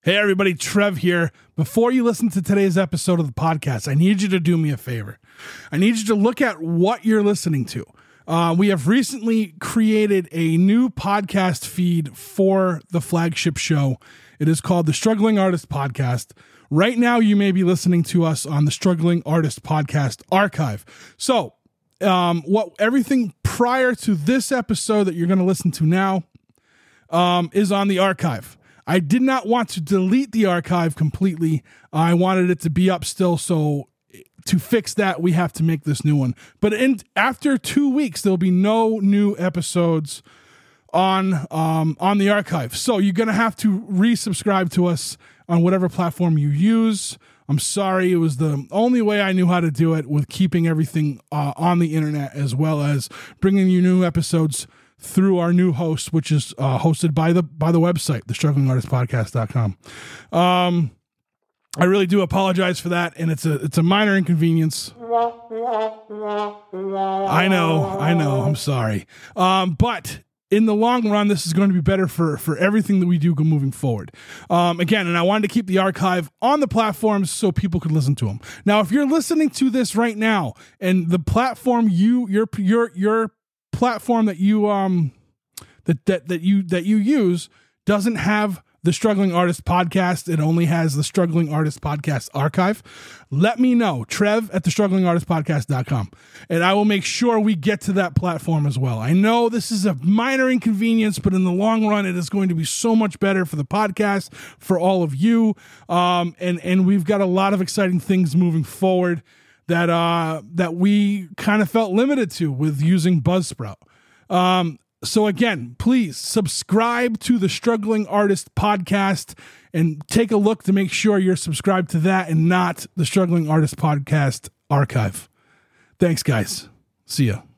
Hey everybody, Trev here. Before you listen to today's episode of the podcast, I need you to do me a favor. I need you to look at what you're listening to. We have recently created a new podcast feed for the flagship show. It is called the Struggling Artist Podcast. Right now, you may be listening to us on the Struggling Artist Podcast archive. So, everything prior to this episode that you're going to listen to now is on the archive. I did not want to delete the archive completely. I wanted it to be up still, so to fix that, we have to make this new one. But after 2 weeks, there'll be no new episodes on the archive. So you're going to have to resubscribe to us on whatever platform you use. I'm sorry, it was the only way I knew how to do it, with keeping everything on the internet, as well as bringing you new episodes through our new host, which is hosted by the website, thestrugglingartistpodcast.com. I really do apologize for that, and it's a minor inconvenience. I know, I'm sorry. But in the long run, this is going to be better for everything that we do moving forward. Again, and I wanted to keep the archive on the platforms so people could listen to them. Now, if you're listening to this right now, and the platform your platform that you that you use doesn't have the Struggling Artist Podcast, it only has the Struggling Artist Podcast archive, let me know, trev@thestrugglingartistpodcast.com, and I will make sure we get to that platform as well. I know this is a minor inconvenience, but in the long run, it is going to be so much better for the podcast, for all of you, and we've got a lot of exciting things moving forward that we kind of felt limited to with using Buzzsprout. So again, please subscribe to the Struggling Artist Podcast and take a look to make sure you're subscribed to that and not the Struggling Artist Podcast archive. Thanks, guys. See ya.